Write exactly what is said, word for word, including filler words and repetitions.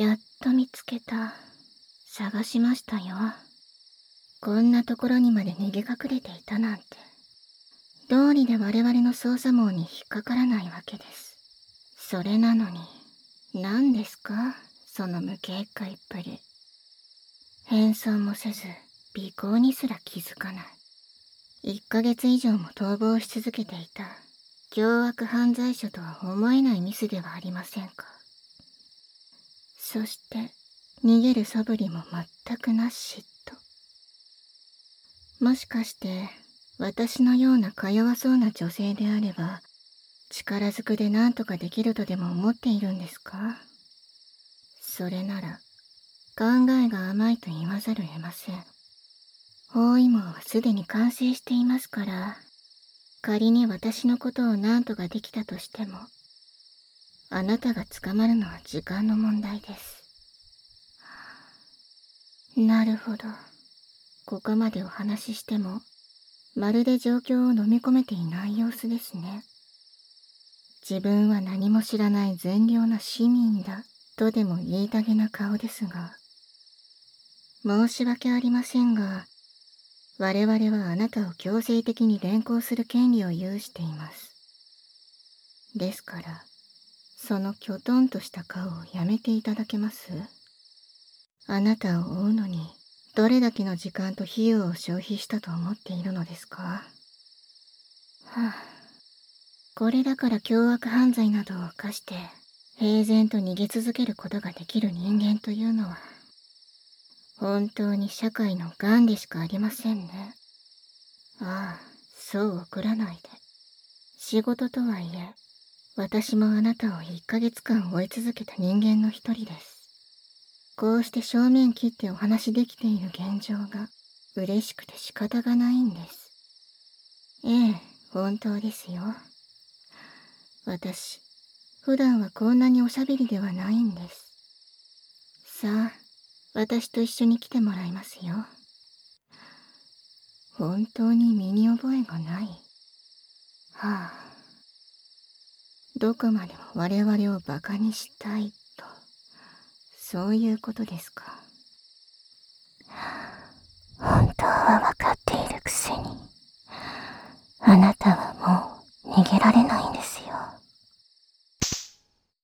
やっと見つけた。探しましたよ。こんなところにまで逃げ隠れていたなんて。道理で我々の捜査網に引っかからないわけです。それなのに、何ですかその無警戒っぷり。変装もせず、尾行にすら気づかない。いっかげつ以上も逃亡し続けていた、凶悪犯罪者とは思えないミスではありませんか。そして、逃げる素振りも全くなしと。もしかして、私のようなか弱そうな女性であれば、力ずくで何とかできるとでも思っているんですか。それなら、考えが甘いと言わざるを得ません。包囲網はすでに完成していますから、仮に私のことを何とかできたとしても、あなたが捕まるのは時間の問題です。なるほど。ここまでお話ししても、まるで状況を飲み込めていない様子ですね。自分は何も知らない善良な市民だ、とでも言いたげな顔ですが。申し訳ありませんが、我々はあなたを強制的に連行する権利を有しています。ですから、そのきょとんとした顔をやめていただけます？あなたを追うのに、どれだけの時間と費用を消費したと思っているのですか？はあ、これだから凶悪犯罪などを犯して、平然と逃げ続けることができる人間というのは、本当に社会の癌でしかありませんね。ああ、そう怒らないで。仕事とはいえ、私もあなたをいっかげつかん追い続けた人間の一人です。こうして正面切ってお話しできている現状が嬉しくて仕方がないんです。ええ、本当ですよ。私、普段はこんなにおしゃべりではないんです。さあ、私と一緒に来てもらいますよ。本当に身に覚えがない。はあ。どこまでも我々を馬鹿にしたいと、そういうことですか。本当はわ